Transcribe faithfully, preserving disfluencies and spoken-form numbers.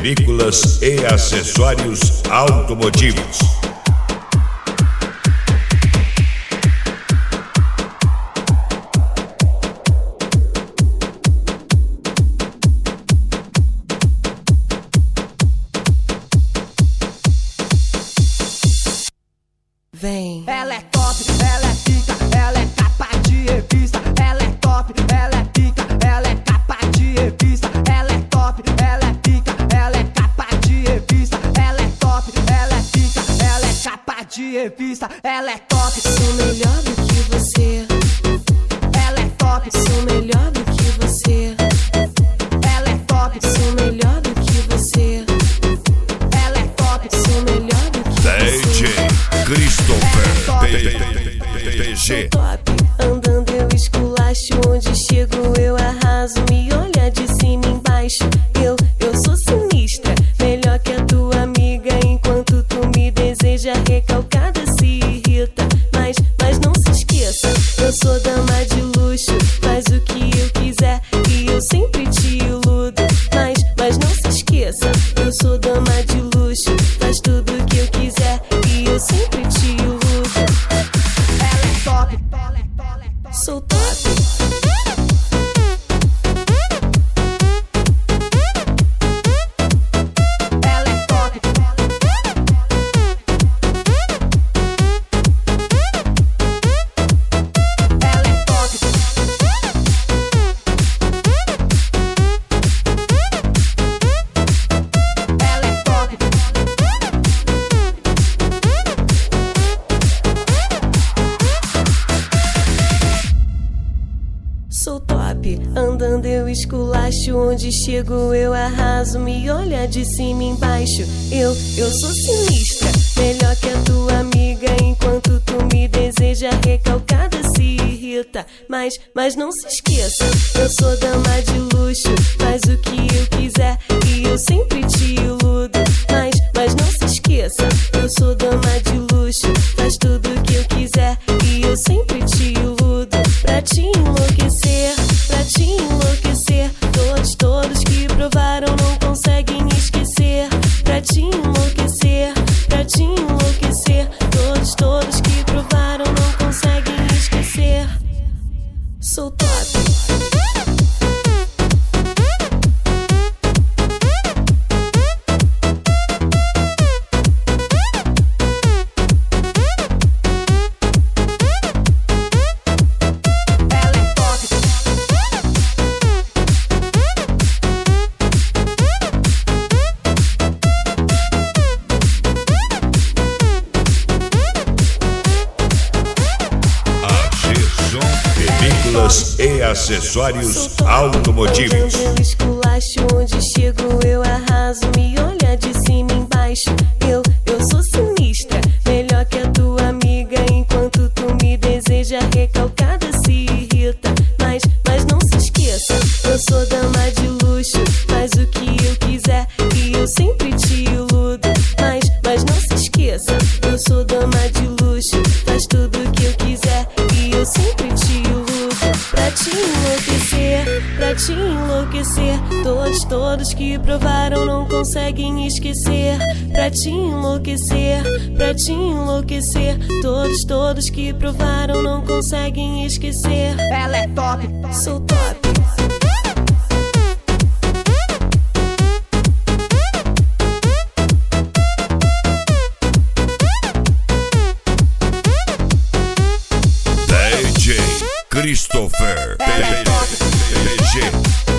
películas e acessórios automotivos. Vem. Ela é top, ela é pica, ela é capa de revista. Ela é top, ela é pica, ela é capa de revista. Ela é top, ela é pica, ela é capa de revista. Ela é top, ela é pica, ela é capa de revista. Ela é top, Sou melhor do que você. ela é top, Sou melhor do que você. ela é top, Sou melhor do que você. ela é top, Sou melhor do que D J você. Christopher P G. Top, andando eu esculacho, onde chego eu arraso. Me olha de cima embaixo, eu, eu sou sinistra. Melhor que a tua amiga, enquanto tu me deseja. Recalcada se irrita, mas, mas não se esqueça, eu sou dama de luxo. Faz o que eu quiser e eu sempre te iludo. Mas, mas não se esqueça, eu sou dama de luxo. Faz tudo o que eu quiser e eu sempre te iludo. ela é top, Sou top. ela é top, ela é top, ela é top. Sou top, andando eu esculacho, onde chego eu arraso. Me olha de cima embaixo, eu, eu sou sinistra. Melhor que a tua amiga, enquanto tu me deseja. Recalcada se irrita, mas, mas não se esqueça, eu sou dama de luxo. Faz o que eu quiser e eu sempre te iludo. Mas, mas não se esqueça, eu sou dama de luxo. Faz tudo o que eu quiser e eu sempre te iludo. Pra te enlouquecer, pra te enlouquecer. Todos, todos que provaram não conseguem esquecer. Pra te enlouquecer, pra te enlouquecer. Todos, todos que provaram não conseguem esquecer. Sou top. Ela é top, A G-Som películas e acessórios automotivos. Andando eu esculacho, onde chego eu arraso. Me olha de cima embaixo, eu, eu sou sinistra. Melhor que a tua amiga, enquanto tu me deseja. Recalcada se irrita, mas, mas não se esqueça, eu sou dama de luxo. Faz o que eu quiser e eu sempre te iludo. Mas, mas não se esqueça, eu sou dama de luxo. Faz tudo o que eu quiser e eu sempre te iludo. Pra te enlouquecer, pra te enlouquecer. Todos, todos que provaram não conseguem esquecer. Pra te enlouquecer, pra te enlouquecer. Todos, todos que provaram não conseguem esquecer. ela é top, Sou top. D J Christopher P G.